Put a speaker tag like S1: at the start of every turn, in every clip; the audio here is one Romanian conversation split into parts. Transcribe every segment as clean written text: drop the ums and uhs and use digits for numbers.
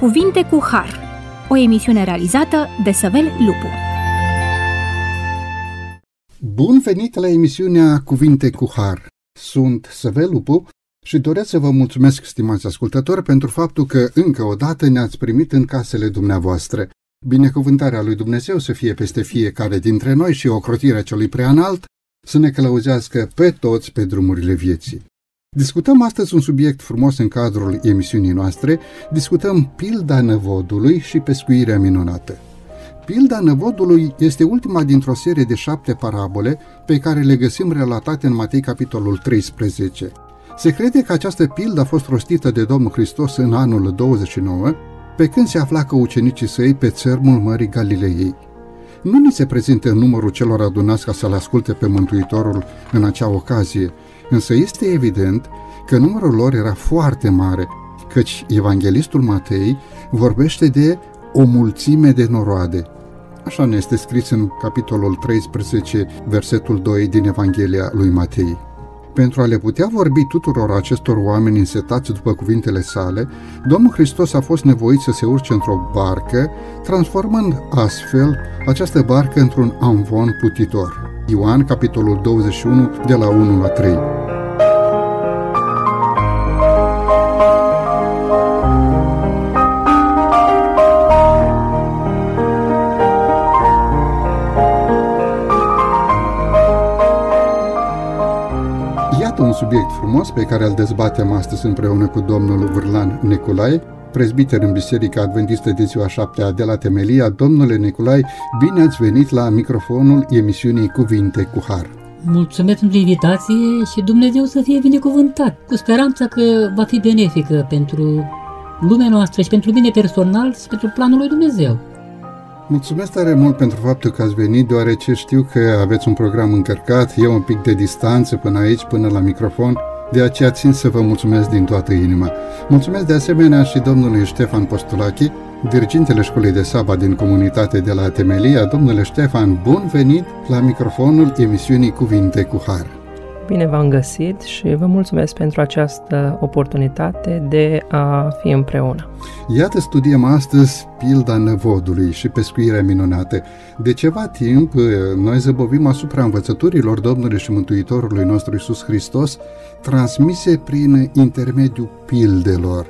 S1: Cuvinte cu Har, o emisiune realizată de Săvel Lupu.
S2: Bun venit la emisiunea Cuvinte cu Har. Sunt Săvel Lupu și doresc să vă mulțumesc, stimați ascultători, pentru faptul că încă o dată ne-ați primit în casele dumneavoastră. Binecuvântarea lui Dumnezeu să fie peste fiecare dintre noi și ocrotirea celui preanalt să ne călăuzească pe toți pe drumurile vieții. Discutăm astăzi un subiect frumos în cadrul emisiunii noastre, discutăm pilda năvodului și pescuirea minunată. Pilda năvodului este ultima dintr-o serie de 7 parabole pe care le găsim relatate în Matei capitolul 13. Se crede că această pildă a fost rostită de Domnul Hristos în anul 29, pe când se afla cu ucenicii săi pe țărmul Mării Galilei. Nu ni se prezintă în numărul celor adunați ca să-L asculte pe Mântuitorul în acea ocazie, însă este evident că numărul lor era foarte mare, căci evanghelistul Matei vorbește de o mulțime de noroade. Așa ne este scris în capitolul 13, versetul 2 din Evanghelia lui Matei. Pentru a le putea vorbi tuturor acestor oameni însetați după cuvintele sale, Domnul Hristos a fost nevoit să se urce într-o barcă, transformând astfel această barcă într-un amvon putitor. Ioan, capitolul 21, de la 1 la 3. Iată un subiect frumos pe care îl dezbatem astăzi împreună cu domnul Vârlan Nicolae, prezbiter în Biserica Adventistă de ziua 7-a de la Temelia. Domnule Nicolae, bine ați venit la microfonul emisiunii Cuvinte cu Har.
S3: Mulțumesc pentru invitație și Dumnezeu să fie binecuvântat, cu speranța că va fi benefică pentru lumea noastră și pentru mine personal și pentru planul lui Dumnezeu.
S2: Mulțumesc tare mult pentru faptul că ați venit, deoarece știu că aveți un program încărcat, e un pic de distanță până aici, până la microfon, de aceea țin să vă mulțumesc din toată inima. Mulțumesc de asemenea și domnului Ștefan Postulache, dirigintele școlii de sabat din comunitate de la Temelia. Domnule Ștefan, bun venit la microfonul emisiunii Cuvinte cu Har.
S4: Bine v-am găsit și vă mulțumesc pentru această oportunitate de a fi împreună.
S2: Iată, studiem astăzi pilda năvodului și pescuirea minunată. De ceva timp noi zăbovim asupra învățăturilor Domnului și Mântuitorului nostru Iisus Hristos, transmise prin intermediul pildelor.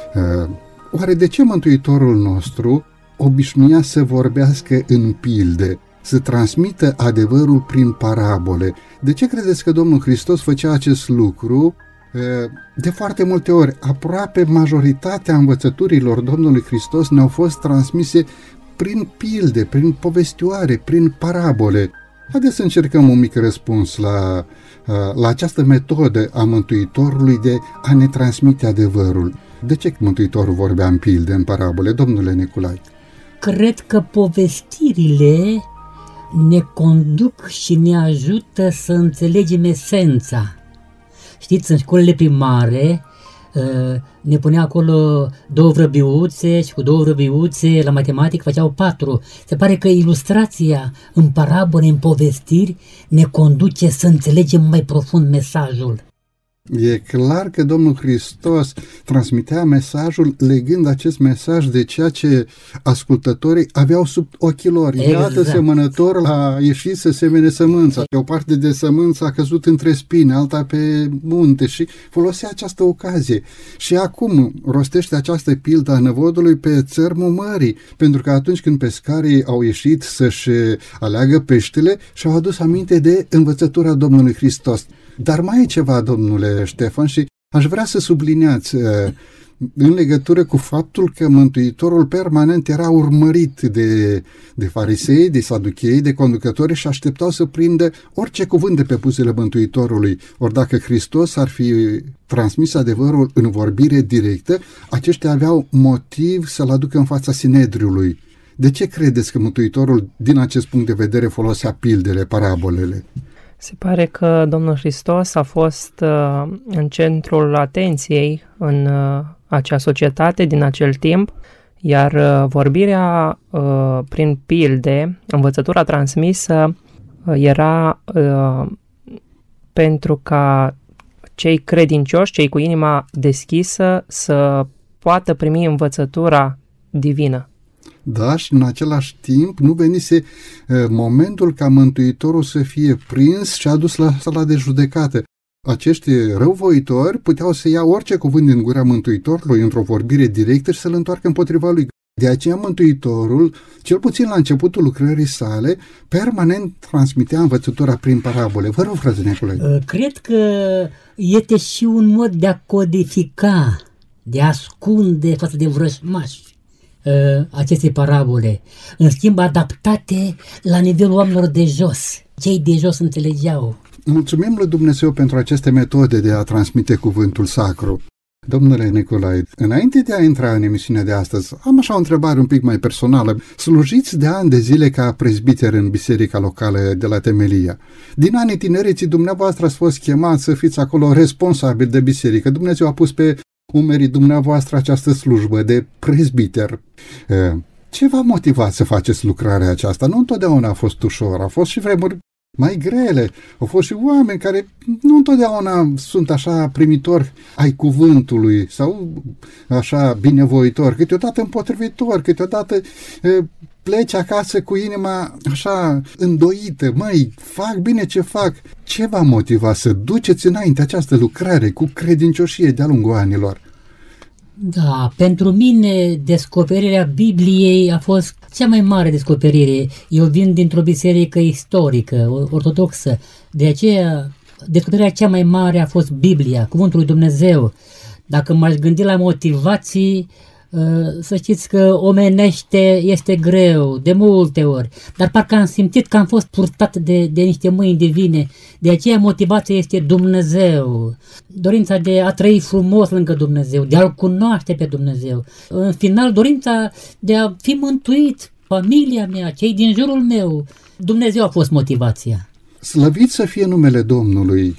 S2: Oare de ce Mântuitorul nostru obișnuia să vorbească în pilde, să transmită adevărul prin parabole? De ce credeți că Domnul Hristos făcea acest lucru? De foarte multe ori, aproape majoritatea învățăturilor Domnului Hristos ne-au fost transmise prin pilde, prin povestioare, prin parabole. Haideți să încercăm un mic răspuns la această metodă a Mântuitorului de a ne transmite adevărul. De ce Mântuitorul vorbea în pilde, în parabole, domnule Nicolae?
S3: Cred că povestirile ne conduc și ne ajută să înțelegem esența. Știți, în școlile primare ne punea acolo 2 vrăbiuțe și cu 2 vrăbiuțe la matematică făceau 4. Se pare că ilustrația în parabole, în povestiri, ne conduce să înțelegem mai profund mesajul.
S2: E clar că Domnul Hristos transmitea mesajul legând acest mesaj de ceea ce ascultătorii aveau sub ochii lor.
S3: Exact.
S2: Iată, semănătorul a ieșit să semene sămânța. O parte de sămânță a căzut între spine, alta pe munte și folosea această ocazie. Și acum rostește această pildă a năvodului pe țărmul mării, pentru că atunci când pescarii au ieșit să-și aleagă peștele, și-au adus aminte de învățătura Domnului Hristos. Dar mai e ceva, domnule Ștefan, și aș vrea să subliniați în legătură cu faptul că Mântuitorul permanent era urmărit de farisei, de saduchei, de conducători și așteptau să prindă orice cuvânt de pe buzele Mântuitorului. Ori dacă Hristos ar fi transmis adevărul în vorbire directă, aceștia aveau motiv să-l aducă în fața Sinedriului. De ce credeți că Mântuitorul, din acest punct de vedere, folosea pildele, parabolele?
S4: Se pare că Domnul Hristos a fost în centrul atenției în acea societate din acel timp, iar vorbirea prin pilde, învățătura transmisă, era pentru ca cei credincioși, cei cu inima deschisă, să poată primi învățătura divină.
S2: Da, și în același timp nu venise momentul ca Mântuitorul să fie prins și adus la sala de judecată. Acești răuvoitori puteau să ia orice cuvânt din gura Mântuitorului într-o vorbire directă și să-l întoarcă împotriva lui. De aceea Mântuitorul, cel puțin la începutul lucrării sale, permanent transmitea învățătura prin parabole. Vă rog, frate Nicolae.
S3: Cred că este și un mod de a codifica, de a ascunde față de vrăjmași aceste parabole, în schimb adaptate la nivelul oamenilor de jos. Cei de jos înțelegeau.
S2: Mulțumim lui Dumnezeu pentru aceste metode de a transmite cuvântul sacru. Domnule Nicolae, înainte de a intra în emisiunea de astăzi, am așa o întrebare un pic mai personală. Slujiți de ani de zile ca prezbiter în biserica locală de la Temelia. Din anii tinereții dumneavoastră ați fost chemați să fiți acolo responsabil de biserică. Dumnezeu a pus pe umerii dumneavoastră această slujbă de prezbiter. Ce v-a motivat să faceți lucrarea aceasta? Nu întotdeauna a fost ușor, au fost și vremuri mai grele. Au fost și oameni care nu întotdeauna sunt așa primitori ai cuvântului sau așa binevoitori, câteodată împotrivitori, câteodată pleci acasă cu inima așa îndoită. Măi, fac bine ce fac. Ce v-a motivat să duceți înainte această lucrare cu credincioșie de-a lungul anilor?
S3: Da, pentru mine descoperirea Bibliei a fost cea mai mare descoperire. Eu vin dintr-o biserică istorică, ortodoxă, de aceea descoperirea cea mai mare a fost Biblia, Cuvântul lui Dumnezeu. Dacă m-aș gândi la motivații, să știți că omenește este greu, de multe ori, dar parcă am simțit că am fost purtat de niște mâini divine. De aceea motivația este Dumnezeu, dorința de a trăi frumos lângă Dumnezeu, de a-L cunoaște pe Dumnezeu. În final, dorința de a fi mântuit, familia mea, cei din jurul meu. Dumnezeu a fost motivația.
S2: Slăvit să fie numele Domnului!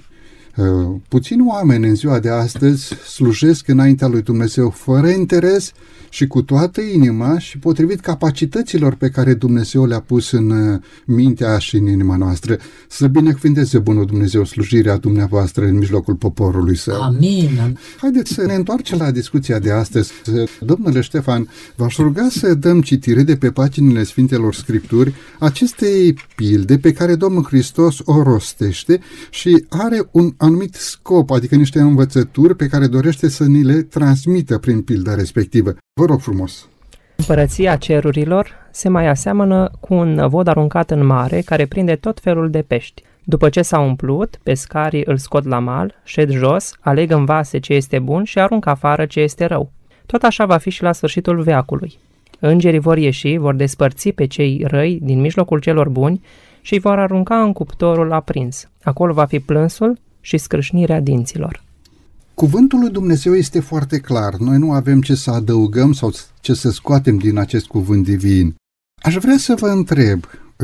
S2: Puțini oameni în ziua de astăzi slujesc înaintea lui Dumnezeu fără interes și cu toată inima și potrivit capacităților pe care Dumnezeu le-a pus în mintea și în inima noastră. Să binecuvânteze bunul Dumnezeu slujirea dumneavoastră în mijlocul poporului său.
S3: Amin.
S2: Haideți să ne întoarcem la discuția de astăzi. Domnule Ștefan, v-aș ruga să dăm citire de pe paginile Sfintelor Scripturi acestei pilde pe care Domnul Hristos o rostește și are un anumit scop, adică niște învățături pe care dorește să ni le transmită prin pilda respectivă. Vă rog frumos!
S4: Împărăția cerurilor se mai aseamănă cu un năvod aruncat în mare care prinde tot felul de pești. După ce s-a umplut, pescarii îl scot la mal, șed jos, aleg în vase ce este bun și aruncă afară ce este rău. Tot așa va fi și la sfârșitul veacului. Îngerii vor ieși, vor despărți pe cei răi din mijlocul celor buni și îi vor arunca în cuptorul aprins. Acolo va fi plânsul și scrâșnirea dinților.
S2: Cuvântul lui Dumnezeu este foarte clar. Noi nu avem ce să adăugăm sau ce să scoatem din acest cuvânt divin. Aș vrea să vă întreb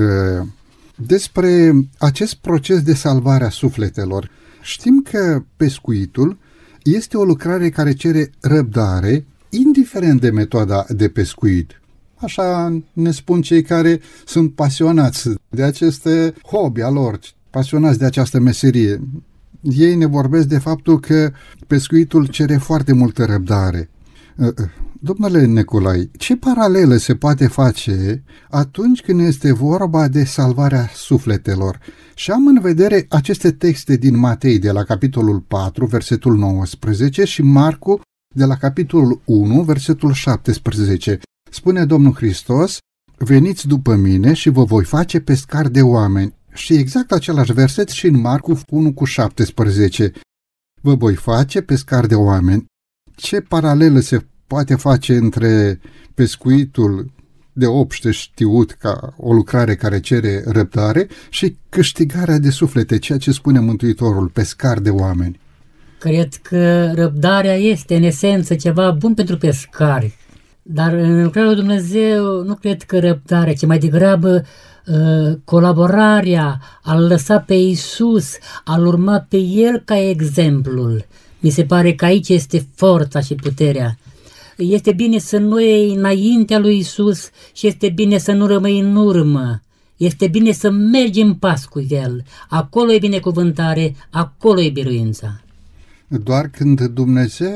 S2: despre acest proces de salvare a sufletelor. Știm că pescuitul este o lucrare care cere răbdare, indiferent de metoda de pescuit. Așa ne spun cei care sunt pasionați de aceste hobby al lor, pasionați de această meserie. Ei ne vorbesc de faptul că pescuitul cere foarte multă răbdare. Domnule Nicolae, ce paralelă se poate face atunci când este vorba de salvarea sufletelor? Și am în vedere aceste texte din Matei de la capitolul 4, versetul 19 și Marcu de la capitolul 1, versetul 17. Spune Domnul Hristos: veniți după mine și vă voi face pescari de oameni. Și exact același verset și în Marcu 1 cu 17. Vă voi face pescari de oameni. Ce paralelă se poate face între pescuitul de obște știut ca o lucrare care cere răbdare și câștigarea de suflete, ceea ce spune Mântuitorul, pescari de oameni?
S3: Cred că răbdarea este în esență ceva bun pentru pescari. Dar în lucrarea lui Dumnezeu nu cred că răbdarea, ci mai degrabă colaborarea, a-L lăsa pe Iisus, a-L urma pe El ca exemplul. Mi se pare că aici este forța și puterea. Este bine să nu iei înaintea lui Iisus și este bine să nu rămâi în urmă. Este bine să mergi în pas cu El. Acolo e binecuvântare, acolo e biruința.
S2: Doar când Dumnezeu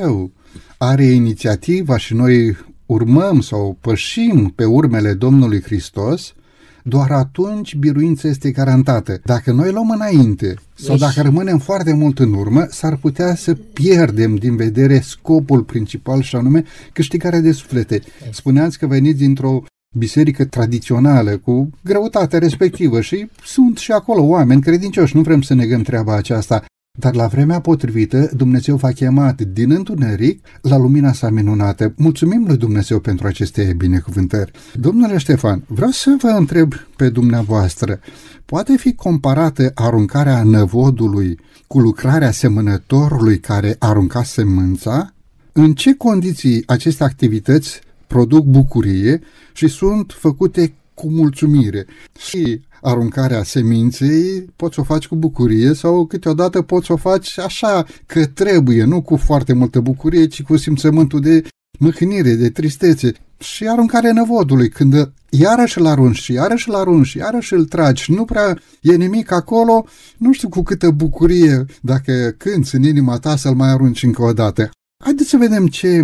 S2: are inițiativa și noi urmăm sau pășim pe urmele Domnului Hristos, doar atunci biruința este garantată. Dacă noi luăm înainte sau dacă rămânem foarte mult în urmă, s-ar putea să pierdem din vedere scopul principal și anume câștigarea de suflete. Spuneați că veniți dintr-o biserică tradițională cu greutatea respectivă și sunt și acolo oameni credincioși, nu vrem să negăm treaba aceasta. Dar la vremea potrivită, Dumnezeu v-a chemat din întuneric la lumina sa minunată. Mulțumim lui Dumnezeu pentru aceste binecuvântări. Domnule Ștefan, vreau să vă întreb pe dumneavoastră, poate fi comparată aruncarea năvodului cu lucrarea semănătorului care arunca sămânța? În ce condiții aceste activități produc bucurie și sunt făcute cu mulțumire? Și aruncarea seminței poți să o faci cu bucurie sau câteodată poți să o faci așa că trebuie, nu cu foarte multă bucurie, ci cu simțământul de mâhnire, de tristețe. Și aruncarea năvodului, când iarăși îl arunci și iarăși îl arunci și iarăși îl tragi și nu prea e nimic acolo, nu știu cu câtă bucurie dacă cânți în inima ta să-l mai arunci încă o dată. Haideți să vedem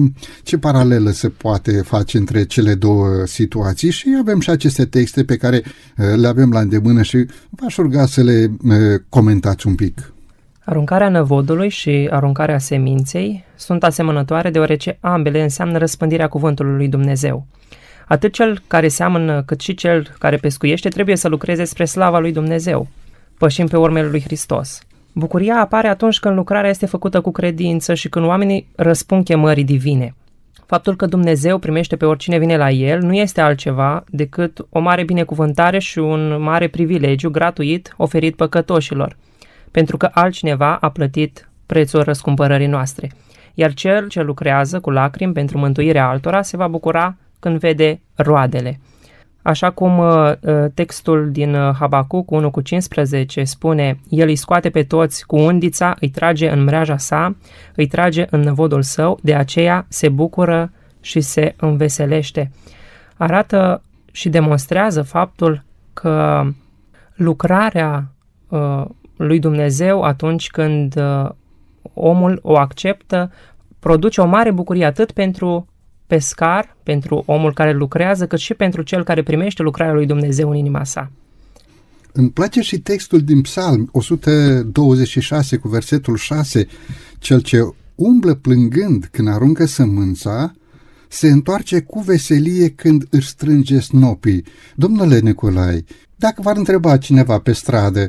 S2: ce paralelă se poate face între cele două situații și avem și aceste texte pe care le avem la îndemână și v-aș ruga să le comentați un pic.
S4: Aruncarea năvodului și aruncarea seminței sunt asemănătoare deoarece ambele înseamnă răspândirea cuvântului lui Dumnezeu. Atât cel care seamănă cât și cel care pescuiește trebuie să lucreze spre slava lui Dumnezeu, pășind pe urmele lui Hristos. Bucuria apare atunci când lucrarea este făcută cu credință și când oamenii răspund chemării divine. Faptul că Dumnezeu primește pe oricine vine la El nu este altceva decât o mare binecuvântare și un mare privilegiu gratuit oferit păcătoșilor, pentru că altcineva a plătit prețul răscumpărării noastre. Iar cel ce lucrează cu lacrimi pentru mântuirea altora se va bucura când vede roadele. Așa cum textul din Habacuc 1:15 spune, El îi scoate pe toți cu undița, îi trage în mreaja sa, îi trage în năvodul său, de aceea se bucură și se înveselește. Arată și demonstrează faptul că lucrarea lui Dumnezeu atunci când omul o acceptă, produce o mare bucurie atât pentru pescar, pentru omul care lucrează, cât și pentru cel care primește lucrarea lui Dumnezeu în inima sa.
S2: Îmi place și textul din Psalm 126 cu versetul 6, cel ce umblă plângând când aruncă sămânța, se întoarce cu veselie când își strânge snopii. Domnule Nicolae, dacă v-ar întreba cineva pe stradă,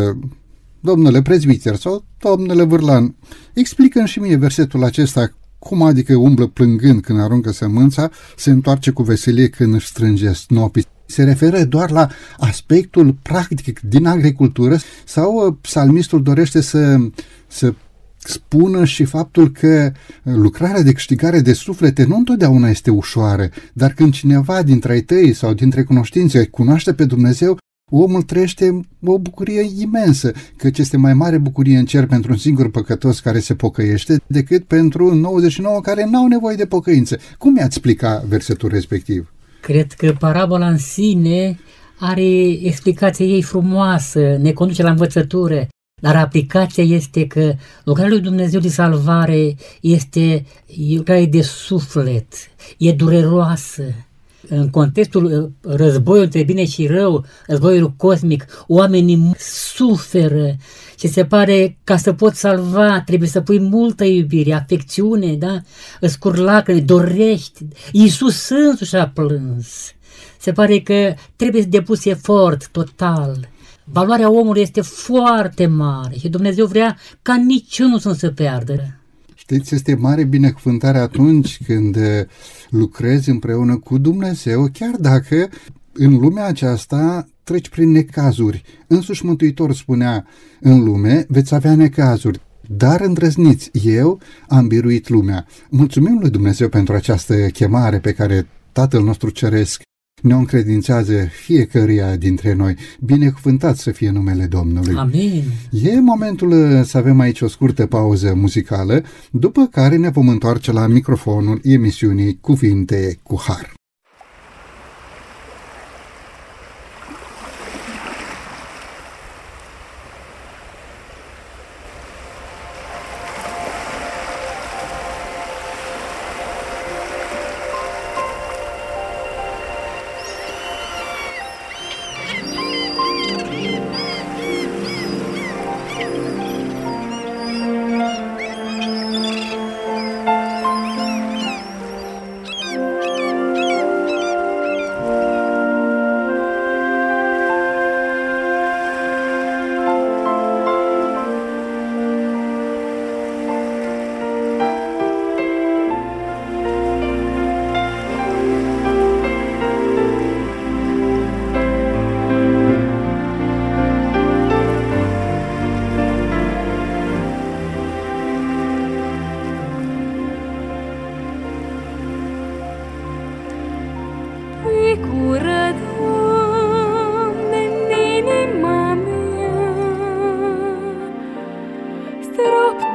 S2: domnule prezbiter sau domnule Vârlan, explică-mi și mie versetul acesta, cum adică umblă plângând când aruncă sămânța, se întoarce cu veselie când își strânge snopii? Se referă doar la aspectul practic din agricultură sau psalmistul dorește să spună și faptul că lucrarea de câștigare de suflete nu întotdeauna este ușoară, dar când cineva dintre ai tăi sau dintre cunoștințe cunoaște pe Dumnezeu, omul trăiește o bucurie imensă, căci este mai mare bucurie în cer pentru un singur păcătos care se pocăiește decât pentru 99 care n-au nevoie de pocăință. Cum i-ați explica versetul respectiv?
S3: Cred că parabola în sine are explicația ei frumoasă, ne conduce la învățătură, dar aplicația este că lucrarea lui Dumnezeu de salvare este lucrare de suflet, e dureroasă. În contextul războiului între bine și rău, războiul cosmic, oamenii suferă și se pare ca să poți salva trebuie să pui multă iubire, afecțiune, da? Îți cur lacrimi, dorești. Iisus însuși a plâns. Se pare că trebuie să depus efort total. Valoarea omului este foarte mare și Dumnezeu vrea ca niciunul să nu se piardă.
S2: Știți, este mare binecuvântare atunci când lucrezi împreună cu Dumnezeu, chiar dacă în lumea aceasta treci prin necazuri. Însuși Mântuitor spunea, în lume veți avea necazuri, dar îndrăzniți, eu am biruit lumea. Mulțumim lui Dumnezeu pentru această chemare pe care Tatăl nostru Ceresc ne-o încredințează fiecăruia dintre noi. Binecuvântat să fie numele Domnului.
S3: Amin.
S2: E momentul să avem aici o scurtă pauză muzicală, după care ne vom întoarce la microfonul emisiunii Cuvinte cu Har.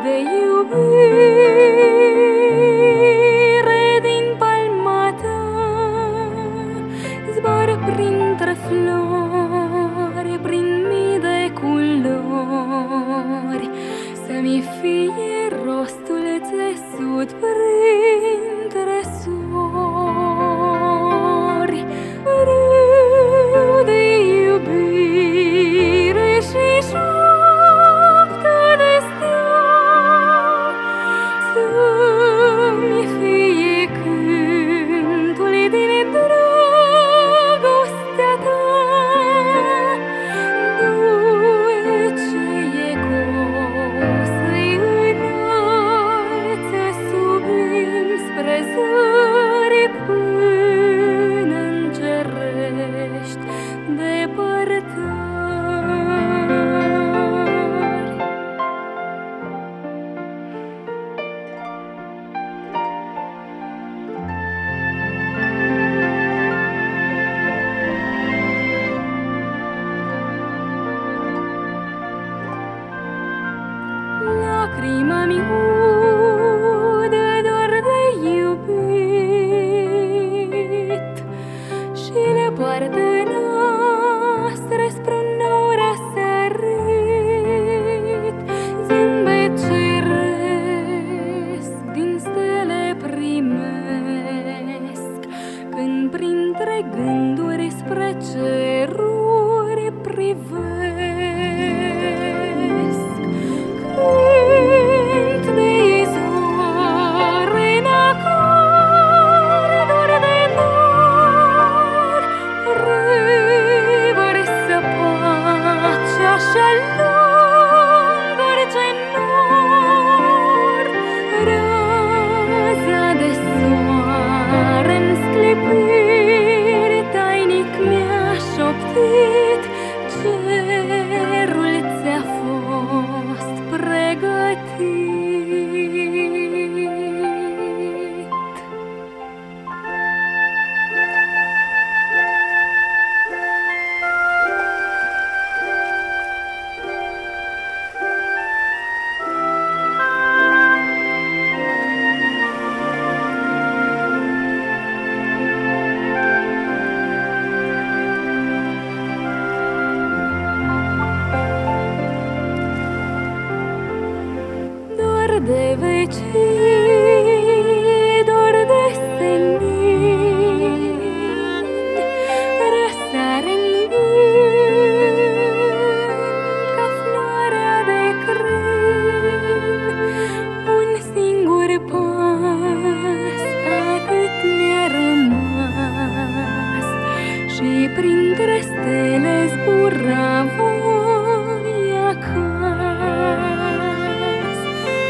S5: de iubire din palma ta, zbor printre flori, prin mii de culori, să-mi fie rostul țesut printre sori. Râu de iubire și șoaptă de stea, să-mi fie cântul din dragostea ta. Dulce eco să-i înalță sublim spre zări până în cerești depărtări. Lacrima-mi udă doar de iubit și le poartă noastre spre un nou răsărit. Zâmbet ceresc din stele primesc, când printre gânduri spre ceruri privesc. Cânt de izvoare în acorduri de nor, revărsă pacea și-a lunguri ce nor. Raza de soare-n sclipiri tainic mi-a șoptit, cerul ți-a fost pregătit. Dor de vecini, dor de senin, răsare-n gând ca floarea de crin. Un singur pas, atât mi-a rămas, și printre stele zbura voi acasă.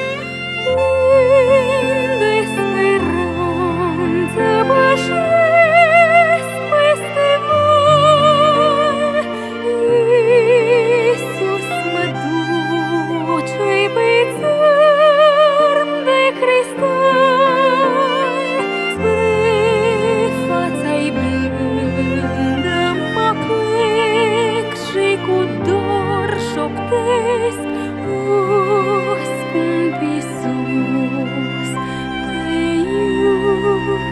S5: Plin de speranță pășesc peste val, Iisus mă duce pe țărm de cristal, spre fața-i blândă mă plec și cu dor șoptesc: o, scump Iisus, te iubesc.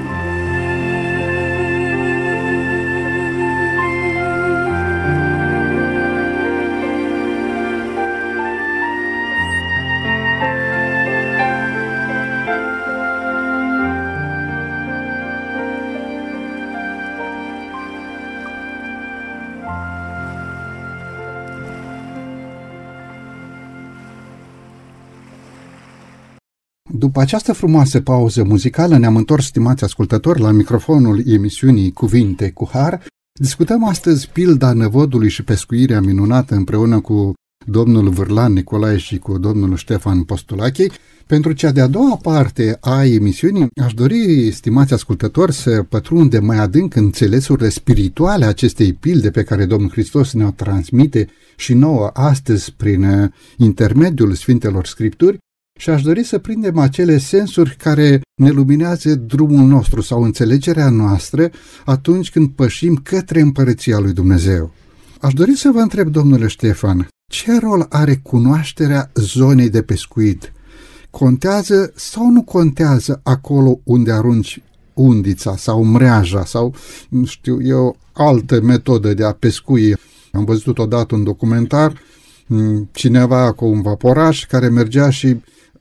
S2: După această frumoasă pauză muzicală ne-am întors, stimați ascultători, la microfonul emisiunii Cuvinte cu Har. Discutăm astăzi pilda năvodului și pescuirea minunată împreună cu domnul Vârlan Nicolae și cu domnul Ștefan Postulache. Pentru cea de-a doua parte a emisiunii aș dori, stimați ascultători, să pătrundem mai adânc înțelesurile spirituale acestei pilde pe care Domnul Hristos ne-o transmite și nouă astăzi prin intermediul Sfintelor Scripturi. Și aș dori să prindem acele sensuri care ne luminează drumul nostru sau înțelegerea noastră atunci când pășim către Împărăția lui Dumnezeu. Aș dori să vă întreb, domnule Ștefan, ce rol are cunoașterea zonei de pescuit Contează sau nu contează acolo unde arunci undița sau mreaja sau, nu știu eu, altă metodă de a pescui? Am văzut odată un documentar, cineva cu un vaporaș care mergea și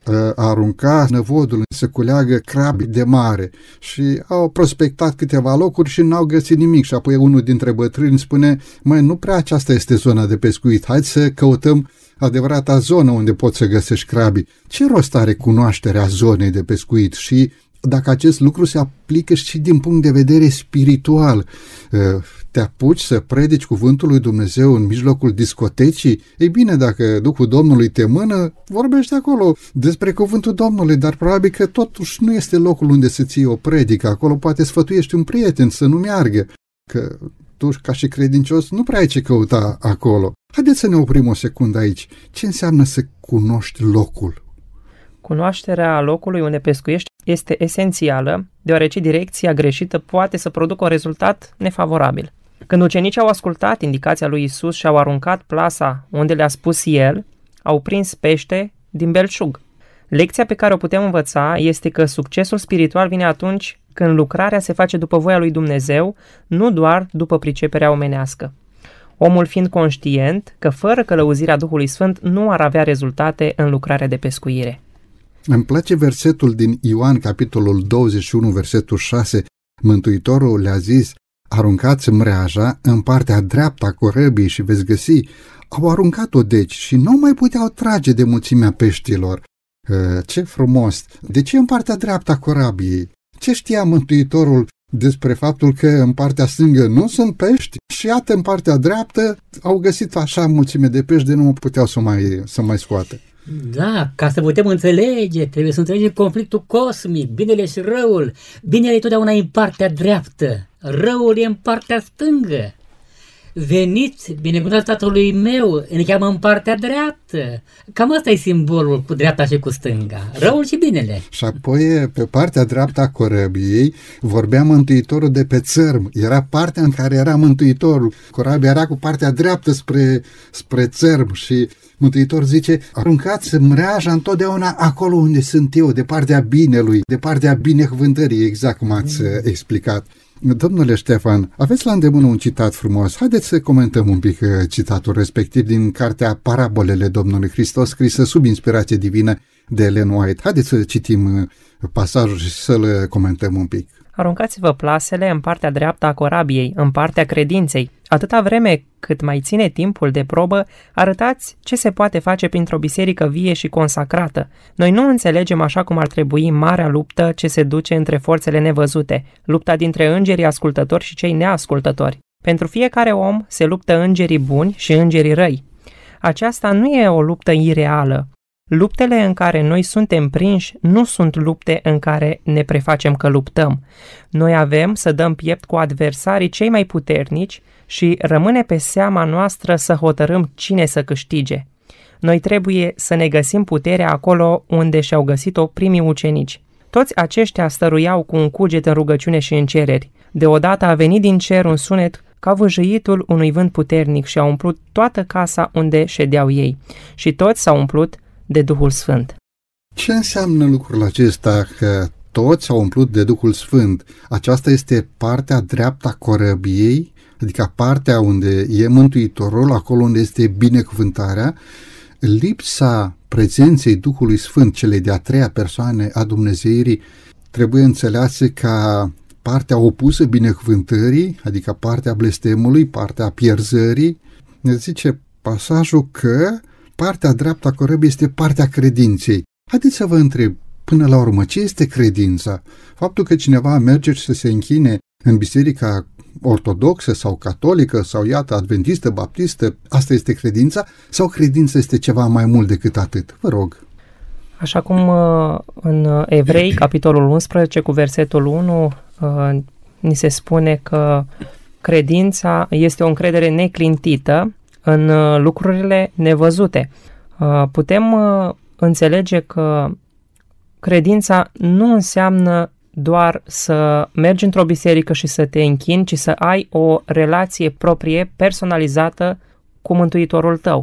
S2: arunca năvodul să culeagă crabi de mare și au prospectat câteva locuri și n-au găsit nimic și apoi unul dintre bătrâni spune: măi, nu prea aceasta este zona de pescuit, hai să căutăm adevărata zonă unde poți să găsești crabii. Ce rost are cunoașterea zonei de pescuit? Și dacă acest lucru se aplică și din punct de vedere spiritual, te apuci să predici cuvântul lui Dumnezeu în mijlocul discotecii? Ei bine, dacă Duhul Domnului te mână, vorbește acolo despre cuvântul Domnului, dar probabil că totuși nu este locul unde să ții o predică. Acolo poate sfătuiești un prieten să nu meargă, că tu, ca și credincios, nu prea ai ce căuta acolo. Haideți să ne oprim o secundă aici. Ce înseamnă să cunoști locul?
S4: Cunoașterea locului unde pescuiești este esențială, deoarece direcția greșită poate să producă un rezultat nefavorabil. Când ucenicii au ascultat indicația lui Isus și au aruncat plasa unde le-a spus el, au prins pește din belșug. Lecția pe care o putem învăța este că succesul spiritual vine atunci când lucrarea se face după voia lui Dumnezeu, nu doar după priceperea omenească. Omul fiind conștient că fără călăuzirea Duhului Sfânt nu ar avea rezultate în lucrarea de pescuire.
S2: Îmi place versetul din Ioan, capitolul 21, versetul 6. Mântuitorul le-a zis: aruncați mreaja în partea dreaptă a corăbii și veți găsi. Au aruncat-o deci și nu mai puteau trage de mulțimea peștilor. Ce frumos! De ce în partea dreaptă a corabiei? Ce știa Mântuitorul despre faptul că în partea stângă nu sunt pești și iată în partea dreaptă au găsit așa mulțime de pești de nu puteau să mai scoată?
S3: Da, ca să putem înțelege, trebuie să înțelegem conflictul cosmic, binele și răul. Binele e totdeauna în partea dreaptă, răul e în partea stângă. Veniți, binecuvântat Tatălui meu, ne cheamă în partea dreaptă. Cam asta e simbolul cu dreapta și cu stânga, răul și binele. Și
S2: apoi, pe partea dreaptă a corăbiei, vorbea Mântuitorul de pe țărm. Era partea în care era Mântuitorul. Corabia era cu partea dreaptă spre țărm și Mântuitor zice: aruncați mreaja întotdeauna acolo unde sunt eu, de partea binelui, de partea binecuvântării, exact cum ați explicat. Domnule Ștefan, aveți la îndemână un citat frumos. Haideți să comentăm un pic citatul respectiv din cartea Parabolele Domnului Hristos, scrisă sub inspirație divină de Ellen White. Haideți să citim pasajul și să-l comentăm un pic.
S4: Aruncați-vă plasele în partea dreaptă a corabiei, în partea credinței. Atâta vreme cât mai ține timpul de probă, arătați ce se poate face printr-o biserică vie și consacrată. Noi nu înțelegem așa cum ar trebui marea luptă ce se duce între forțele nevăzute, lupta dintre îngerii ascultători și cei neascultători. Pentru fiecare om se luptă îngerii buni și îngerii răi. Aceasta nu e o luptă ireală. Luptele în care noi suntem prinși nu sunt lupte în care ne prefacem că luptăm. Noi avem să dăm piept cu adversarii cei mai puternici și rămâne pe seama noastră să hotărâm cine să câștige. Noi trebuie să ne găsim puterea acolo unde și-au găsit-o primii ucenici. Toți aceștia stăruiau cu un cuget în rugăciune și în cereri. Deodată a venit din cer un sunet ca vâjâitul unui vânt puternic și a umplut toată casa unde ședeau ei. Și toți s-au umplut de Duhul Sfânt.
S2: Ce înseamnă lucrul acesta că toți s-au umplut de Duhul Sfânt? Aceasta este partea dreaptă a corăbiei, adică partea unde e Mântuitorul, acolo unde este binecuvântarea. Lipsa prezenței Duhului Sfânt, celei de-a treia persoane a Dumnezeirii, trebuie înțeleasă ca partea opusă binecuvântării, adică partea blestemului, partea pierzării. Ne zice pasajul că partea dreaptă a corăbiei este partea credinței. Haideți să vă întreb, până la urmă, ce este credința? Faptul că cineva merge să se închine în biserica ortodoxă sau catolică sau, iată, adventistă, baptistă, asta este credința? Sau credința este ceva mai mult decât atât? Vă rog.
S4: Așa cum în Evrei, capitolul 11, cu versetul 1, ni se spune că credința este o încredere neclintită în lucrurile nevăzute. Putem înțelege că credința nu înseamnă doar să mergi într-o biserică și să te închini, ci să ai o relație proprie, personalizată cu Mântuitorul tău.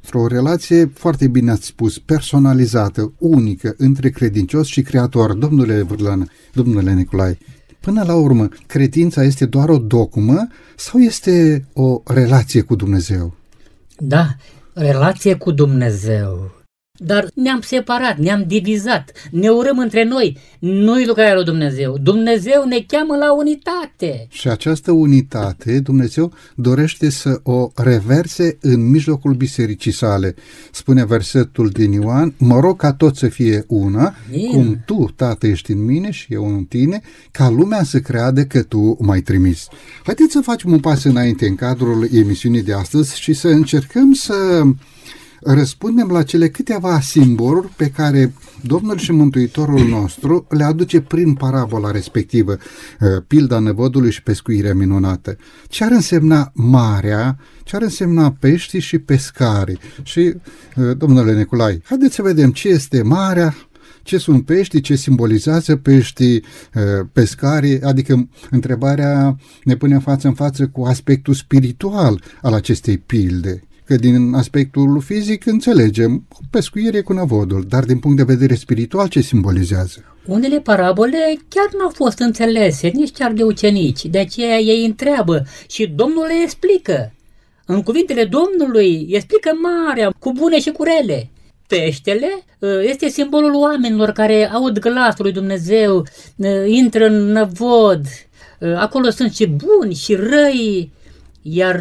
S2: O relație, foarte bine ați spus, personalizată, unică, între credincios și Creator. Domnule Vârlan, domnule Nicolae, până la urmă, credința este doar o dogmă sau este o relație cu Dumnezeu?
S3: Da, relație cu Dumnezeu. Dar ne-am separat, ne-am divizat, ne urâm între noi. Nu-i lucrarea lui Dumnezeu. Dumnezeu ne cheamă la unitate.
S2: Și această unitate Dumnezeu dorește să o reverse în mijlocul bisericii sale. Spune versetul din Ioan: mă rog ca tot să fie una, cum tu, Tată, ești în mine și eu în tine, ca lumea să creadă că tu m-ai trimis. Haideți să facem un pas înainte în cadrul emisiunii de astăzi și să încercăm să răspundem la cele câteva simboluri pe care Domnul și Mântuitorul nostru le aduce prin parabola respectivă, pilda năvodului și pescuirea minunată. Ce ar însemna marea, ce ar însemna peștii și pescarii? Și, domnule Nicolae, haideți să vedem ce este marea, ce sunt peștii, ce simbolizează peștii, pescarii, adică întrebarea ne pune față în față cu aspectul spiritual al acestei pilde. Că din aspectul fizic înțelegem pescuire cu năvodul, dar din punct de vedere spiritual ce simbolizează?
S3: Unele parabole chiar nu au fost înțelese, nici chiar de ucenici, de aceea ei întreabă și Domnul le explică. În cuvintele Domnului explică marea, cu bune și cu rele. Peștele este simbolul oamenilor care aud glasul lui Dumnezeu, intră în năvod, acolo sunt și buni și răi. Iar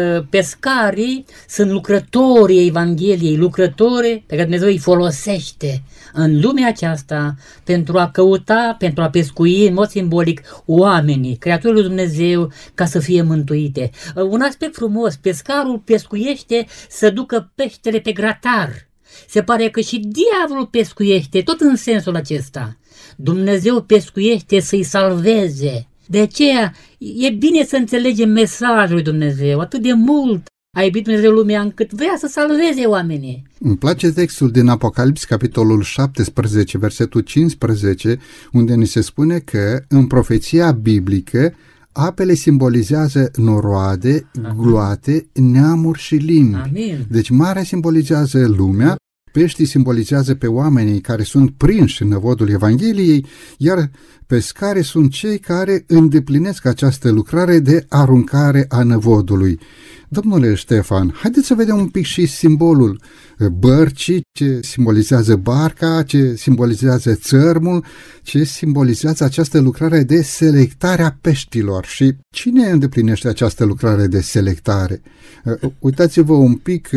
S3: pescarii sunt lucrătorii Evangheliei, lucrători pe care Dumnezeu îi folosește în lumea aceasta pentru a căuta, pentru a pescui în mod simbolic oamenii, creaturile lui Dumnezeu, ca să fie mântuite. Un aspect frumos, pescarul pescuiește să ducă peștele pe gratar. Se pare că și diavolul pescuiește, tot în sensul acesta. Dumnezeu pescuiește să-i salveze. De aceea e bine să înțelegem mesajul lui Dumnezeu. Atât de mult a iubit Dumnezeu lumea încât vrea să salveze oamenii.
S2: Îmi place textul din Apocalips, capitolul 17, versetul 15, unde ni se spune că în profeția biblică apele simbolizează noroade, gloate, neamuri și limbi.
S3: Amin.
S2: Deci marea simbolizează lumea, peștii simbolizează pe oamenii care sunt prinși în năvodul Evangheliei, iar pescarii sunt cei care îndeplinesc această lucrare de aruncare a năvodului. Domnule Ștefan, haideți să vedem un pic și simbolul bărcii, ce simbolizează barca, ce simbolizează țărmul, ce simbolizează această lucrare de selectare a peștilor. Și cine îndeplinește această lucrare de selectare? Uitați-vă un pic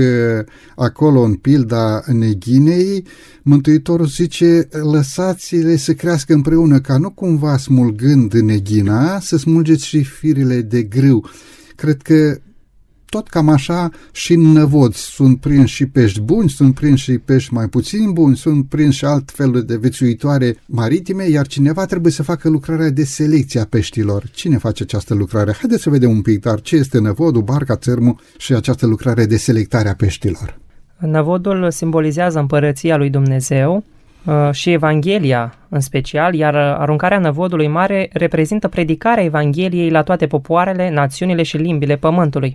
S2: acolo în pilda neghinei, Mântuitorul zice: lăsați-le să crească împreună, ca nu cumva smulgând neghina să smulgeți și firele de grâu. Cred că tot cam așa și în năvod sunt prinși și pești buni, sunt prinși și pești mai puțin buni, sunt prinși și alt fel de viețuitoare maritime, iar cineva trebuie să facă lucrarea de selecție a peștilor. Cine face această lucrare? Haideți să vedem un pic, dar ce este năvodul, barca, țărmul și această lucrare de selectare a peștilor?
S4: Năvodul simbolizează împărăția lui Dumnezeu și Evanghelia în special, iar aruncarea năvodului mare reprezintă predicarea Evangheliei la toate popoarele, națiunile și limbile pământului.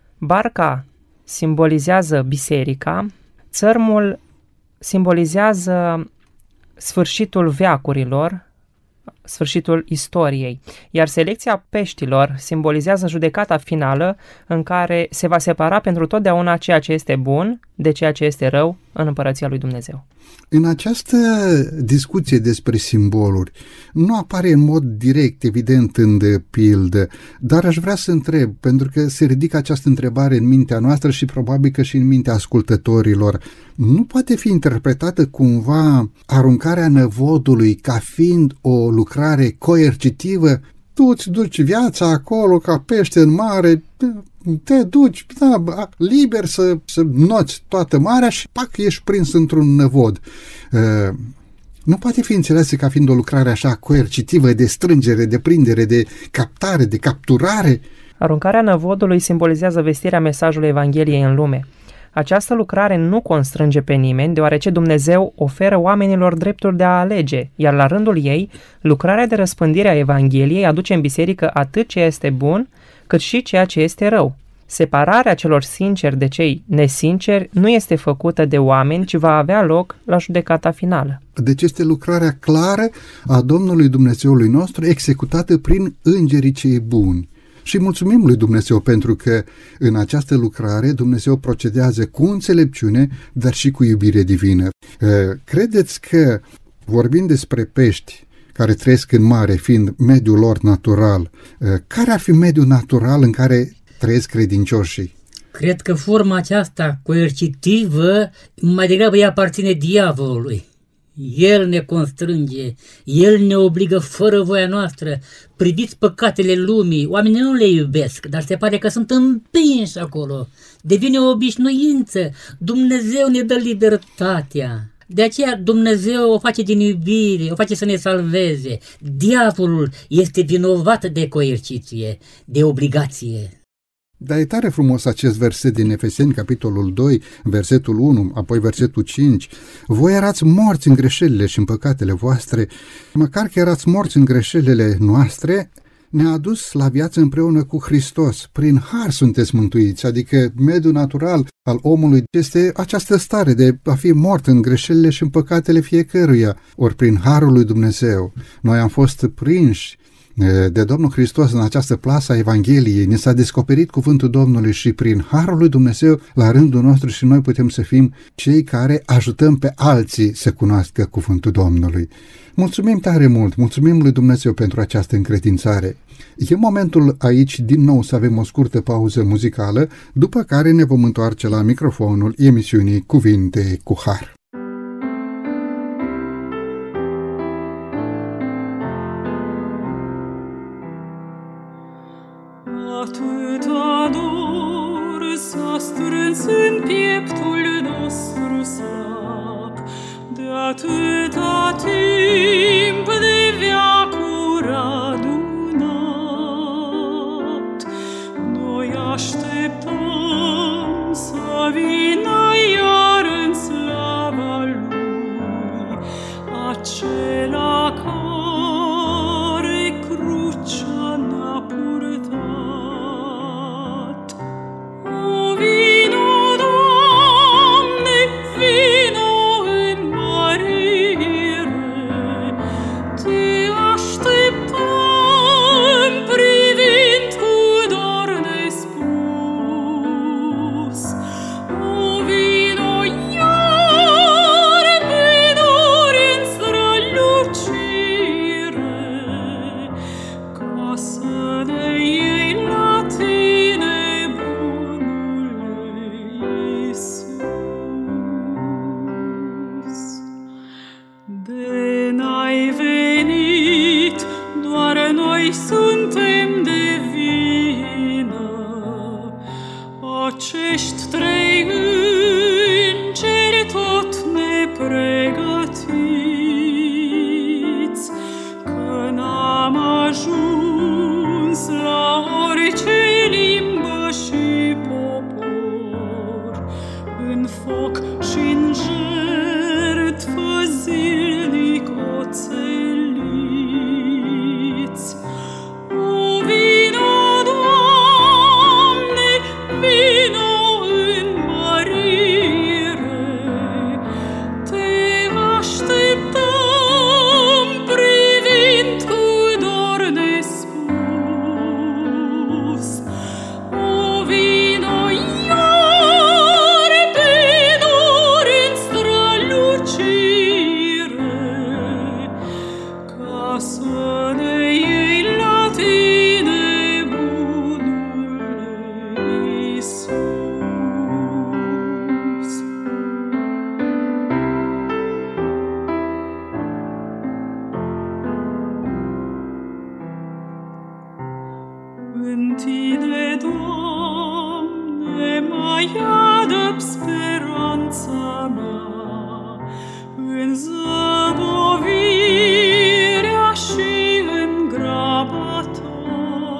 S4: Barca simbolizează biserica, țărmul simbolizează sfârșitul veacurilor, sfârșitul istoriei, iar selecția peștilor simbolizează judecata finală în care se va separa pentru totdeauna ceea ce este bun de ceea ce este rău în împărăția lui Dumnezeu.
S2: În această discuție despre simboluri nu apare în mod direct, evident, în pildă, dar aș vrea să întreb, pentru că se ridică această întrebare în mintea noastră și probabil că și în mintea ascultătorilor. Nu poate fi interpretată cumva aruncarea năvodului ca fiind o lucrare coercitivă? Tu îți duci viața acolo ca pește în mare, te duci liber să noți toată marea și pac, ești prins într-un năvod. Nu poate fi înțeleasă ca fiind o lucrare așa coercitivă, de strângere, de prindere, de captare, de capturare.
S4: Aruncarea năvodului simbolizează vestirea mesajului Evangheliei în lume. Această lucrare nu constrânge pe nimeni, deoarece Dumnezeu oferă oamenilor dreptul de a alege, iar la rândul ei, lucrarea de răspândire a Evangheliei aduce în biserică atât ce este bun, cât și ceea ce este rău. Separarea celor sinceri de cei nesinceri nu este făcută de oameni, ci va avea loc la judecata finală.
S2: Deci este lucrarea clară a Domnului Dumnezeului nostru, executată prin îngerii cei buni. Și mulțumim lui Dumnezeu pentru că în această lucrare Dumnezeu procedează cu înțelepciune, dar și cu iubire divină. Credeți că, vorbind despre pești care trăiesc în mare, fiind mediul lor natural, care ar fi mediul natural în care trăiesc credincioșii?
S3: Cred că forma aceasta coercitivă mai degrabă ea aparține diavolului. El ne constrânge, El ne obligă fără voia noastră. Priviți păcatele lumii, oamenii nu le iubesc, dar se pare că sunt împinși acolo. Devine o obișnuință, Dumnezeu ne dă libertatea. De aceea Dumnezeu o face din iubire, o face să ne salveze. Diavolul este vinovat de coerciție, de obligație.
S2: Dar e tare frumos acest verset din Efeseni, capitolul 2, versetul 1, apoi versetul 5. Voi erați morți în greșelile și în păcatele voastre, măcar că erați morți în greșelile noastre, ne-a adus la viață împreună cu Hristos. Prin har sunteți mântuiți, adică mediul natural al omului este această stare de a fi mort în greșelile și în păcatele fiecăruia. Ori prin harul lui Dumnezeu noi am fost prinși de Domnul Hristos în această plasă a Evangheliei, ne s-a descoperit cuvântul Domnului și prin harul lui Dumnezeu, la rândul nostru și noi putem să fim cei care ajutăm pe alții să cunoască cuvântul Domnului. Mulțumim tare mult, mulțumim lui Dumnezeu pentru această încredințare. E momentul aici din nou să avem o scurtă pauză muzicală, după care ne vom întoarce la microfonul emisiunii Cuvinte cu Har.
S6: Atâta dor s-a strâns în pieptul nostru slab, de atâta timp de veacuri adunat. Noi așteptăm să vină iar în slava Lui, acela care crucea n-a purtat. În Tine, Doamne, mai adăp speranța mea, în zăbovirea și în graba Ta,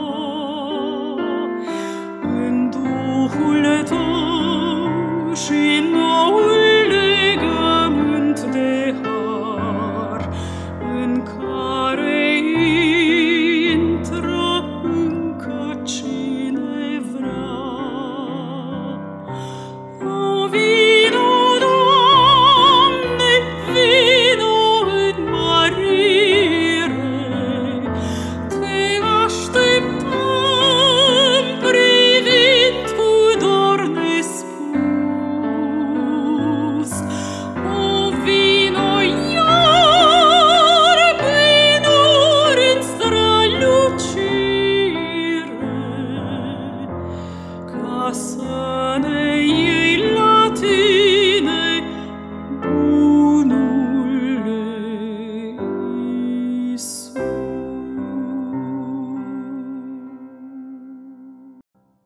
S6: în Duhul Tău și noul legământ de har, în care intră încă cine vrea.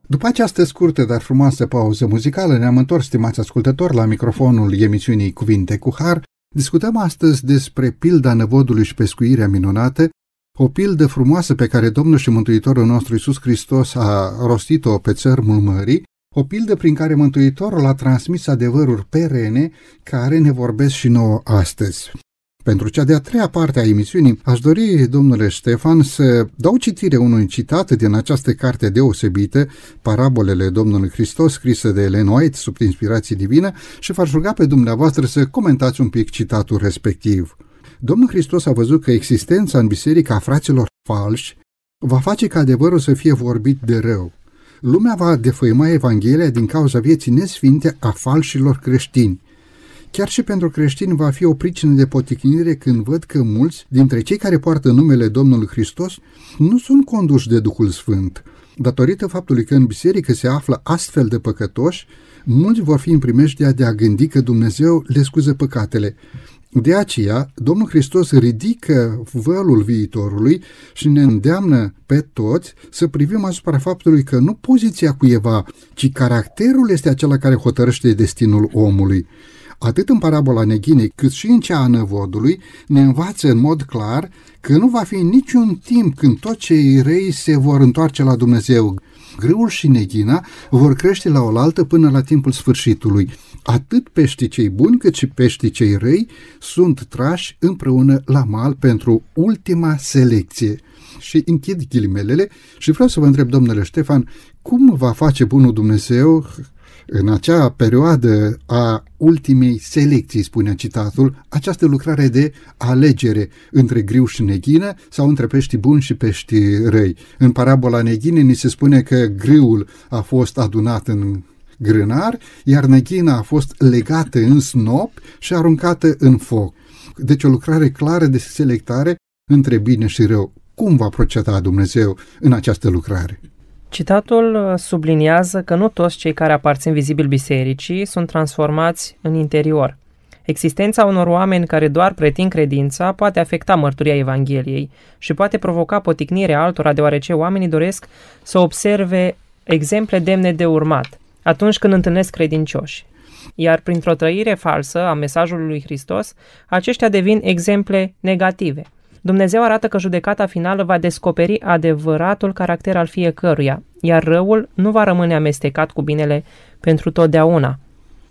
S2: După această scurtă, dar frumoasă pauză muzicală, ne-am întors, stimați ascultători, la microfonul emisiunii Cuvinte cu Har. Discutăm astăzi despre pilda năvodului și pescuirea minunată, o pildă frumoasă pe care Domnul și Mântuitorul nostru Iisus Hristos a rostit-o pe țărmul mării, o pildă prin care Mântuitorul a transmis adevăruri perene care ne vorbesc și nouă astăzi. Pentru cea de-a treia parte a emisiunii, aș dori, domnule Ștefan, să dau citire unui citat din această carte deosebită, Parabolele Domnului Hristos, scrisă de Ellen White, sub inspirație divină, și v-aș ruga pe dumneavoastră să comentați un pic citatul respectiv. Domnul Hristos a văzut că existența în biserică a fraților falși va face ca adevărul să fie vorbit de rău. Lumea va defăima Evanghelia din cauza vieții nesfinte a falșilor creștini. Chiar și pentru creștini va fi o pricină de poticnire când văd că mulți dintre cei care poartă numele Domnului Hristos nu sunt conduși de Duhul Sfânt. Datorită faptului că în biserică se află astfel de păcătoși, mulți vor fi în primejdea de a gândi că Dumnezeu le scuză păcatele. De aceea, Domnul Hristos ridică vălul viitorului și ne îndeamnă pe toți să privim asupra faptului că nu poziția cuiva, ci caracterul este acela care hotărăște destinul omului. Atât în parabola neghinei, cât și în cea a năvodului, ne învață în mod clar că nu va fi niciun timp când toți cei răi se vor întoarce la Dumnezeu. Grâul și neghina vor crește la oaltă până la timpul sfârșitului. Atât peștii cei buni cât și peștii cei răi sunt trași împreună la mal pentru ultima selecție. Și închid ghilimelele și vreau să vă întreb, domnule Ștefan, cum va face bunul Dumnezeu în acea perioadă a ultimei selecții, spune citatul, această lucrare de alegere între griu și neghină sau între pești buni și pești răi. În parabola neghinei ni se spune că griul a fost adunat în grânar, iar neghina a fost legată în snop și aruncată în foc. Deci o lucrare clară de selectare între bine și rău. Cum va proceda Dumnezeu în această lucrare?
S4: Citatul subliniază că nu toți cei care aparțin vizibil bisericii sunt transformați în interior. Existența unor oameni care doar pretind credința poate afecta mărturia Evangheliei și poate provoca poticnirea altora, deoarece oamenii doresc să observe exemple demne de urmat atunci când întâlnesc credincioși. Iar printr-o trăire falsă a mesajului lui Hristos, aceștia devin exemple negative. Dumnezeu arată că judecata finală va descoperi adevăratul caracter al fiecăruia, iar răul nu va rămâne amestecat cu binele pentru totdeauna.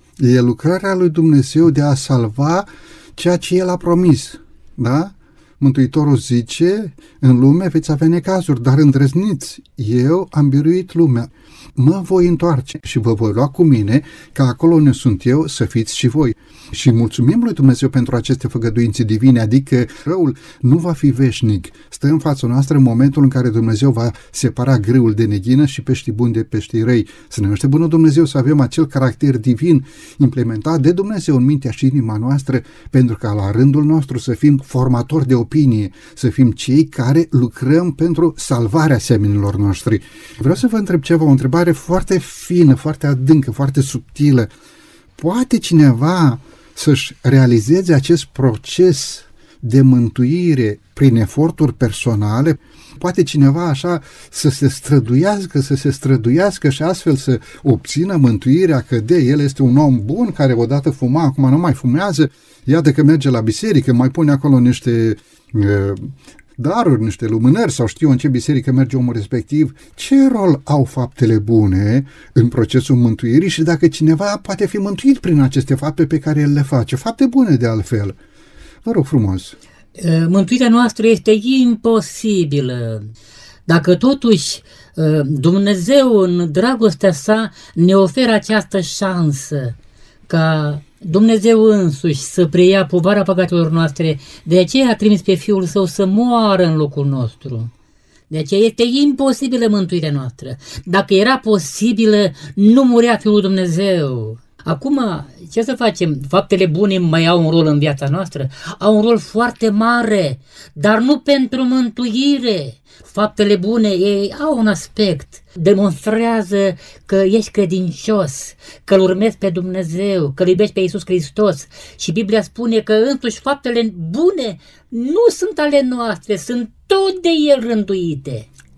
S2: E lucrarea lui Dumnezeu de a salva ceea ce El a promis, da? Mântuitorul zice, în lume veți avea necazuri, dar îndrăzniți, eu am biruit lumea. Mă voi întoarce și vă voi lua cu mine, ca acolo unde sunt eu să fiți și voi. Și mulțumim lui Dumnezeu pentru aceste făgăduințe divine, adică răul nu va fi veșnic. Stă în fața noastră în momentul în care Dumnezeu va separa grâul de neghină și peștii buni de peștii răi. Să ne ajută bunul Dumnezeu să avem acel caracter divin implementat de Dumnezeu în mintea și inima noastră, pentru ca la rândul nostru să fim formatori de opinie, să fim cei care lucrăm pentru salvarea semenilor noștri. Vreau să vă întreb ceva, o întrebare foarte fină, foarte adâncă, foarte subtilă. Poate cineva să-și realizeze acest proces de mântuire prin eforturi personale? Poate cineva așa să se străduiască și astfel să obțină mântuirea, că el este un om bun care odată fuma, acum nu mai fumează, iată că merge la biserică, mai pune acolo niște daruri, niște lumânări sau știu în ce biserică merge omul respectiv. Ce rol au faptele bune în procesul mântuirii și dacă cineva poate fi mântuit prin aceste fapte pe care el le face? Fapte bune de altfel. Vă rog frumos.
S3: Mântuirea noastră este imposibilă. Dacă totuși Dumnezeu în dragostea sa ne oferă această șansă ca Dumnezeu însuși să preia povara păcatelor noastre, de aceea a trimis pe Fiul Său să moară în locul nostru. De aceea este imposibilă mântuirea noastră. Dacă era posibilă, nu murea Fiul Dumnezeu. Acum, ce să facem? Faptele bune mai au un rol în viața noastră? Au un rol foarte mare, dar nu pentru mântuire. Faptele bune, ei au un aspect. Demonstrează că ești credincios, că îl urmezi pe Dumnezeu, că îl iubești pe Iisus Hristos. Și Biblia spune că însuși faptele bune nu sunt ale noastre, sunt tot de El rânduite.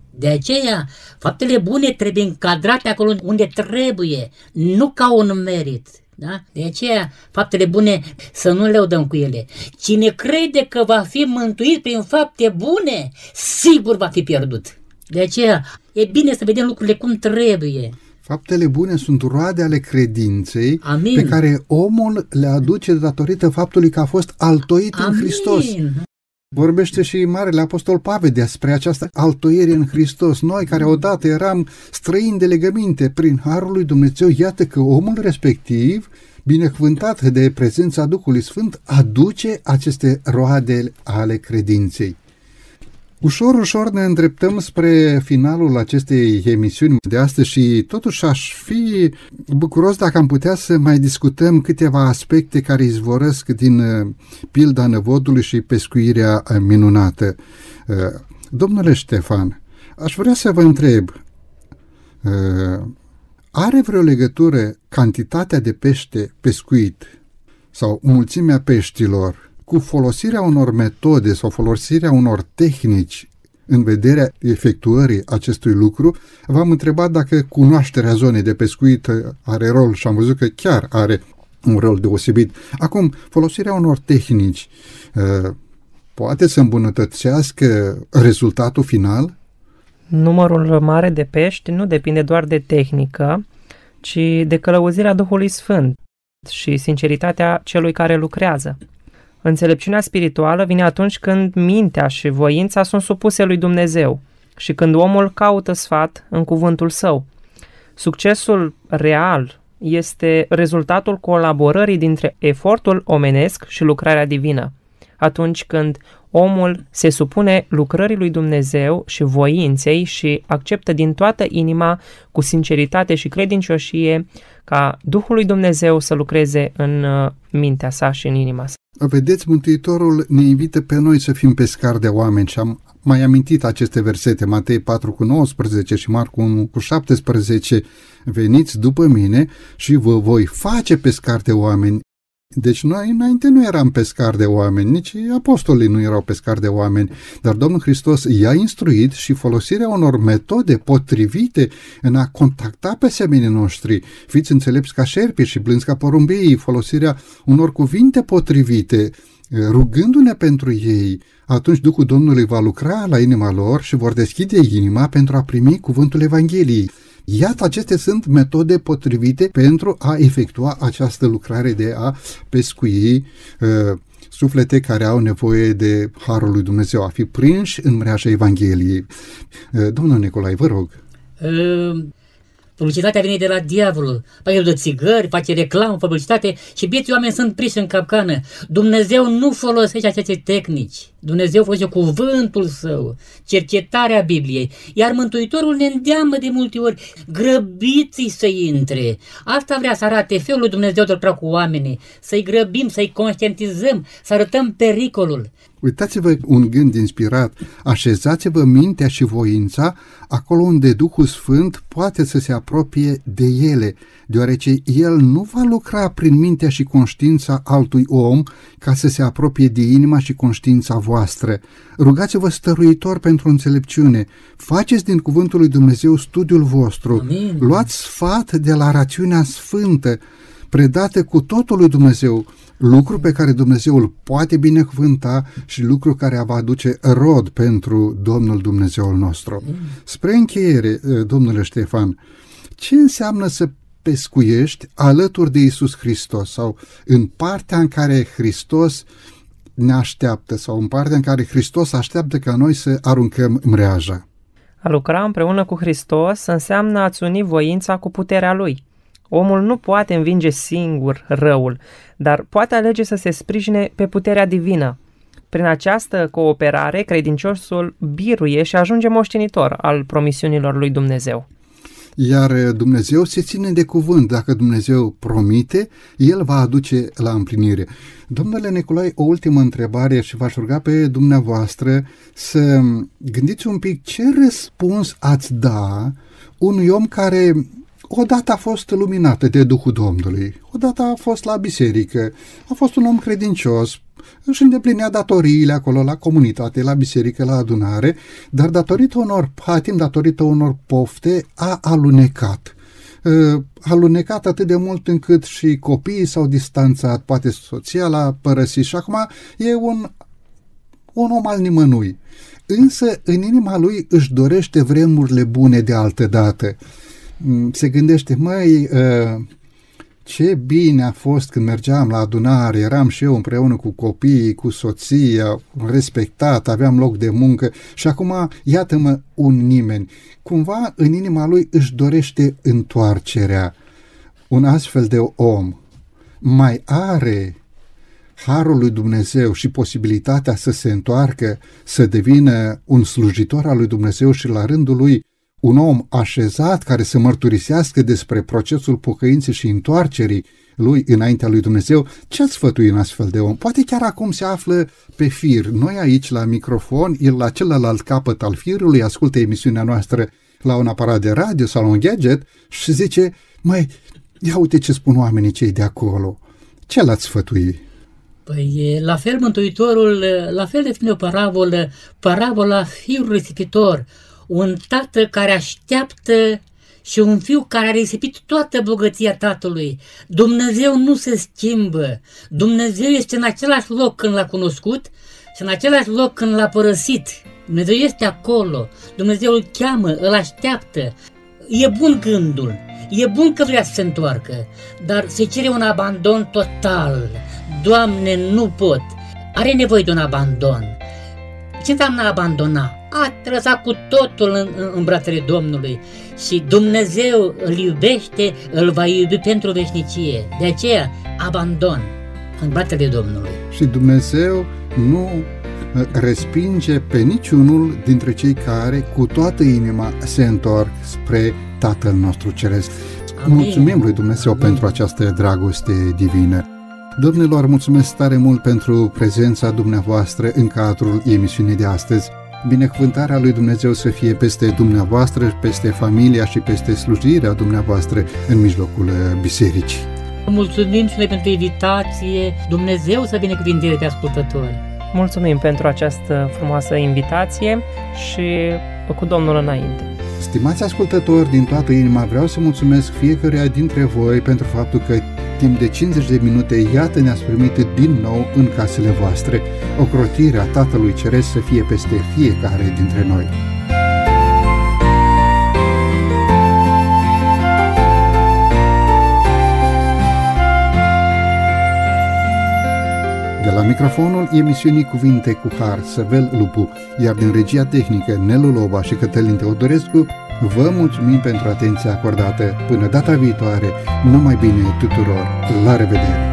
S3: De aceea, faptele bune trebuie încadrate acolo unde trebuie, nu ca un merit. Da? De aceea, faptele bune să nu lăudăm cu ele. Cine crede că va fi mântuit prin fapte bune, sigur va fi pierdut. De aceea, e bine să vedem lucrurile cum trebuie.
S2: Faptele bune sunt roade ale credinței.
S3: Amin.
S2: Pe care omul le aduce datorită faptului că a fost altoit în Hristos. Vorbește și Marele Apostol Pavel despre această altoire în Hristos. Noi care odată eram străini de legăminte prin harul lui Dumnezeu, iată că omul respectiv, binecuvântat de prezența Duhului Sfânt, aduce aceste roade ale credinței. Ușor, ușor ne îndreptăm spre finalul acestei emisiuni de astăzi și totuși aș fi bucuros dacă am putea să mai discutăm câteva aspecte care izvorăsc din pilda năvodului și pescuirea minunată. Domnule Ștefan, aș vrea să vă întreb, are vreo legătură cantitatea de pește pescuit sau mulțimea peștilor cu folosirea unor metode sau folosirea unor tehnici în vederea efectuării acestui lucru? V-am întrebat dacă cunoașterea zonei de pescuit are rol și am văzut că chiar are un rol deosebit. Acum, folosirea unor tehnici poate să îmbunătățească rezultatul final?
S4: Numărul mare de pești nu depinde doar de tehnică, ci de călăuzirea Duhului Sfânt și sinceritatea celui care lucrează. Înțelepciunea spirituală vine atunci când mintea și voința sunt supuse lui Dumnezeu și când omul caută sfat în cuvântul său. Succesul real este rezultatul colaborării dintre efortul omenesc și lucrarea divină. Atunci când omul se supune lucrării lui Dumnezeu și voinței și acceptă din toată inima, cu sinceritate și credincioșie, ca Duhul lui Dumnezeu să lucreze în mintea sa și în inima sa.
S2: Vedeți, Mântuitorul ne invită pe noi să fim pescari de oameni și am mai amintit aceste versete, Matei 4:19 și Marcu 1:17, veniți după mine și vă voi face pescari de oameni. Deci noi înainte nu eram pescari de oameni, nici apostolii nu erau pescari de oameni, dar Domnul Hristos i-a instruit și folosirea unor metode potrivite în a contacta pe semenii noștri. Fiți înțelepți ca șerpii și blânzi ca porumbeii, folosirea unor cuvinte potrivite, rugându-ne pentru ei, atunci Duhul Domnului va lucra la inima lor și vor deschide inima pentru a primi cuvântul Evangheliei. Iată, acestea sunt metode potrivite pentru a efectua această lucrare de a pescui suflete care au nevoie de harul lui Dumnezeu, a fi prinși în mreaja Evangheliei. Domnul Nicolae, vă rog.
S3: Publicitatea vine de la diavolul, face de țigări, face reclamă, publicitate și bieții oameni sunt prinși în capcană. Dumnezeu nu folosește aceste tehnici. Dumnezeu folosește cuvântul său, cercetarea Bibliei, iar Mântuitorul ne îndeamnă de multe ori, grăbiți-i să intre. Asta vrea să arate felul lui Dumnezeu de lucra cu oamenii, să-i grăbim, să-i conștientizăm, să arătăm pericolul.
S2: Uitați-vă un gând inspirat, așezați-vă mintea și voința acolo unde Duhul Sfânt poate să se apropie de ele, deoarece El nu va lucra prin mintea și conștiința altui om ca să se apropie de inima și conștiința voastră. Rugați-vă stăruitor pentru înțelepciune, faceți din cuvântul lui Dumnezeu studiul vostru,
S3: Amin.
S2: Luați sfat de la rațiunea sfântă, predată cu totul lui Dumnezeu, lucru pe care Dumnezeu îl poate binecuvânta și lucru care va aduce rod pentru Domnul Dumnezeul nostru. Spre încheiere, domnule Ștefan, ce înseamnă să pescuiești alături de Iisus Hristos sau în partea în care Hristos ne așteaptă sau în partea în care Hristos așteaptă ca noi să aruncăm mreaja?
S4: A lucra împreună cu Hristos înseamnă a-ți uni voința cu puterea Lui. Omul nu poate învinge singur răul, dar poate alege să se sprijine pe puterea divină. Prin această cooperare, credinciosul biruie și ajunge moștenitor al promisiunilor lui Dumnezeu.
S2: Iar Dumnezeu se ține de cuvânt. Dacă Dumnezeu promite, El va aduce la împlinire. Domnule Nicolae, o ultimă întrebare și v-aș ruga pe dumneavoastră să gândiți un pic ce răspuns ați da unui om care odată a fost luminată de Duhul Domnului, odată a fost la biserică, a fost un om credincios, își îndeplinea datoriile acolo la comunitate, la biserică, la adunare, dar datorită unor patim, datorită unor pofte, a alunecat. A alunecat atât de mult încât și copiii s-au distanțat, poate soția l-a părăsit și acum e un om al nimănui. Însă în inima lui își dorește vremurile bune de altădată. Se gândește, ce bine a fost când mergeam la adunare, eram și eu împreună cu copiii, cu soția, respectat, aveam loc de muncă și acum iată-mă un nimeni. Cumva în inima lui își dorește întoarcerea. Un astfel de om mai are harul lui Dumnezeu și posibilitatea să se întoarcă, să devină un slujitor al lui Dumnezeu și la rândul lui un om așezat care să mărturisească despre procesul pocăinței și întoarcerii lui înaintea lui Dumnezeu. Ce-ați sfătui în astfel de om? Poate chiar acum se află pe fir. Noi aici la microfon, el la celălalt capăt al firului ascultă emisiunea noastră la un aparat de radio sau la un gadget și zice, ia uite ce spun oamenii cei de acolo. Ce l-ați sfătui?
S3: Păi, la fel Mântuitorul, la fel define o parabolă, parabola fiului risipitor, un tată care așteaptă și un fiu care a risipit toată bogăția tatălui. Dumnezeu nu se schimbă, Dumnezeu este în același loc când l-a cunoscut și în același loc când l-a părăsit. Dumnezeu este acolo, Dumnezeu îl cheamă, îl așteaptă. E bun gândul, e bun că vrea să se întoarcă, dar se cere un abandon total. Doamne, nu pot. Are nevoie de un abandon. Ce înseamnă abandona? A trăsat cu totul în brațele Domnului și Dumnezeu îl iubește, îl va iubi pentru veșnicie. De aceea, abandon în brațele Domnului.
S2: Și Dumnezeu nu respinge pe niciunul dintre cei care cu toată inima se întorc spre Tatăl nostru Ceresc. Amin. Mulțumim lui Dumnezeu pentru această dragoste divină. Domnilor, mulțumesc tare mult pentru prezența dumneavoastră în cadrul emisiunii de astăzi. Binecuvântarea lui Dumnezeu să fie peste dumneavoastră, peste familia și peste slujirea dumneavoastră în mijlocul bisericii.
S3: Mulțumim și noi pentru invitație. Dumnezeu să binecuvinteze pe ascultători.
S4: Mulțumim pentru această frumoasă invitație și cu Domnul înainte.
S2: Stimați ascultători, din toată inima vreau să mulțumesc fiecăruia dintre voi pentru faptul că timp de 50 de minute, iată, ne-ați primit din nou în casele voastre. Ocrotirea Tatălui Ceresc să fie peste fiecare dintre noi. De la microfonul emisiunii Cuvinte cu Har, Săvel Lupu, iar din regia tehnică Nelu Loba și Cătălin Teodorescu, vă mulțumim pentru atenția acordată. Până data viitoare, numai bine tuturor! La revedere!